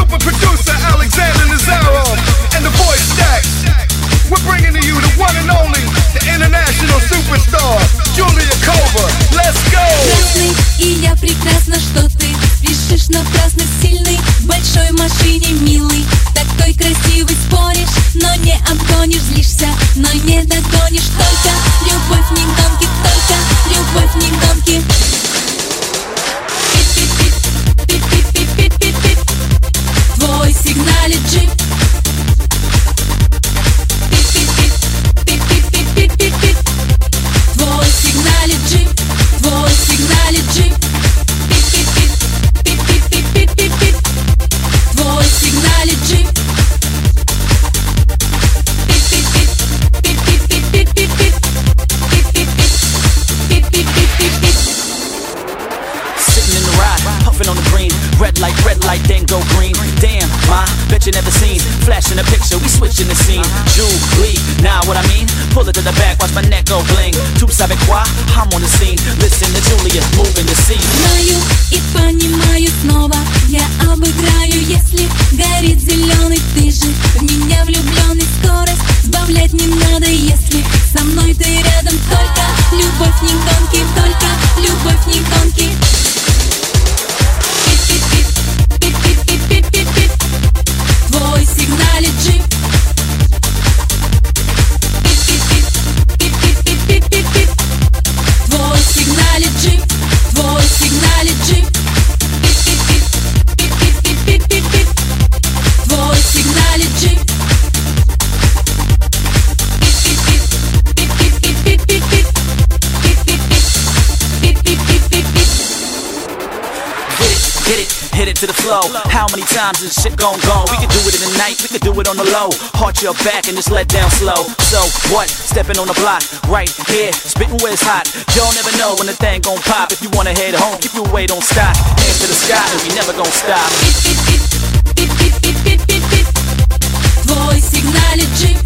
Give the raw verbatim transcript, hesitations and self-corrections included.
super producer Alexander Nazarov and the voice stacks. We're bringing to you the one and only, the international superstar, Julia Kova. Let's go! Красный, и я прекрасна, что ты спешишь напрасно, сильный, в большой машине, милый, такой красивый, споришь, но не обгонишь, злишься, но не догонишь. Только любовь не гонки, только любовь не гонки. Пип-пип-пип-пип-пип-пип-пип-пип. Твой сигналит джип. Пип-пип-пип-пип-пип-пип-пип. Твой сигналит джип. Твой сигналит джип. Пип-пип-пип-пип-пип-пип-пип. Твой сигналит джип. Puffin' on the green, red light, red light, then go green. Damn, ma, bet you never seen. Flashing a picture, we switching the scene. Julie, now what I mean? Pull it to the back, watch my neck go bling. Tu sabe quoi? I'm on the scene. Listen to Julia, moving the scene. Знаю и понимаю снова, я обыграю, если горит зеленый. Ты же в меня влюбленный, скорость сбавлять не надо, если со мной ты рядом. Только любовь не гонки, только любовь не гонки. Пип-пип-пип-пип-пип-пип-пип. Твой сигналит джип. Пип-пип-пип-пип-пип-пип-пип. Твой сигналит джип. Твой сигналит джип. Пип-пип-пип-пип-пип-пип-пип. Твой сигналит джип. Пип-пип-пип-пип-пип-пип-пип-пип. Пип-пип-пип-пип-пип-пип. Hit it, hit it to the flow. How many times is this shit gon' go? We could do it in the night, we could do it on the low. Heart your back and just let down slow. So what? Stepping on the block, right here, spitting where it's hot. Y'all never know when the thing gon' pop. If you wanna head home, keep your way, don't stop. Hands to the sky and we never gon' stop. Пип-пип-пип-пип-пип-пип-пип-пип. Твой сигналит джип.